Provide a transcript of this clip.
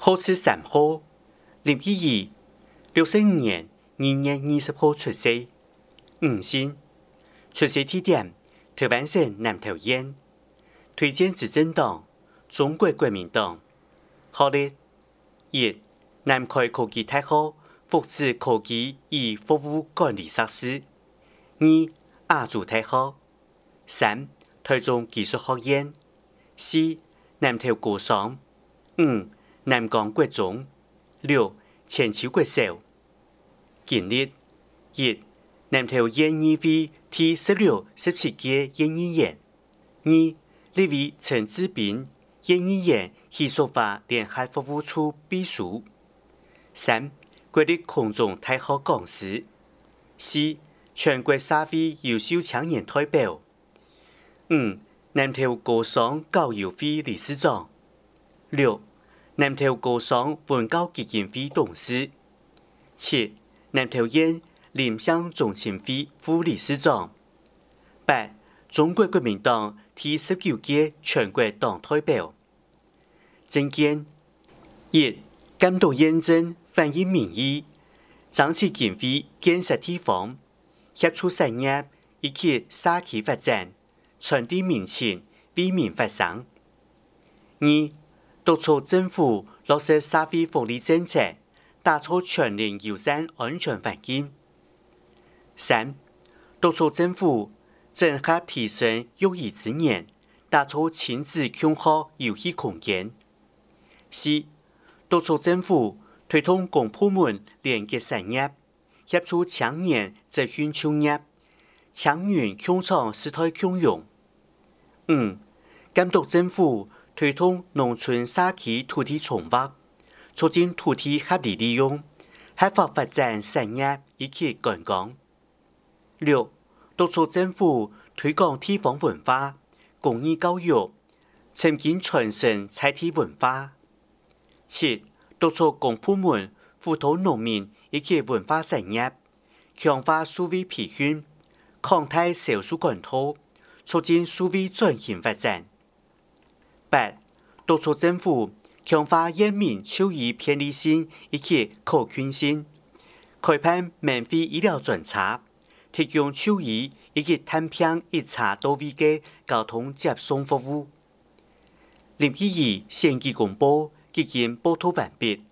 好似3號，林依怡，65年2月20號出世，五星，出生地點台灣省南投縣，推薦執政黨中國國民黨。學歷1. 南開科技大學福祉科技與服務管理碩士。2. 亞洲大學。3. 台中技術學院。4. 南投高商。5. 南港國中。6. 千秋國小。經歷1. 南投縣議會第16、17屆縣議員。2. 立委陳志斌縣議員藝術法聯合服務處秘書。3. 國立空中大學講師。4. 全國社會優秀青年代表。5. 南投高商教育會理事長。6. 南投高商文教基金會董事。7. 南投縣林鄉中心會副理事長。8. 中國國民黨第19屆全國黨代表。政見1. 監督驗證反映民意，爭取經費建設地方，協助產業以及社區發展，傳遞民情，為民發聲。2. 督促政府落實社會福利政策，打造全齡友善安全環境。3. 督促政府整合提升幼兒資源，打造親子共學遊戲空間。4. 督促政府推動公部門連結產業，協助青年職訓就業，青雲共創時代共融。5. 監督政府推動農村社區土地重劃，促進土地合理利用，合法發展產業以及觀光。6. 督促政府推廣地方文化、公益教育，增進傳承在地文化。7. 督促公部門輔導農民以及文化產業，強化數位培訓，擴大銷售管道，促進數位轉型發展。8. 督促政府強化人民就醫便利性以及可靠性，開辦免費醫療專車，提供就醫以及探病一查到位的交通接送服務。林依怡憲記公報已經報道完畢。